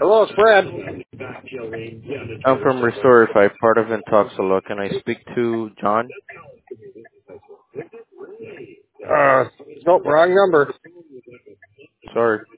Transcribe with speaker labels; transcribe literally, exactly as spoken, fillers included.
Speaker 1: Hello, it's Brad.
Speaker 2: I'm from Restorify, part of Intoxalo. Can I speak to John?
Speaker 1: Uh, nope, wrong number.
Speaker 2: Sorry.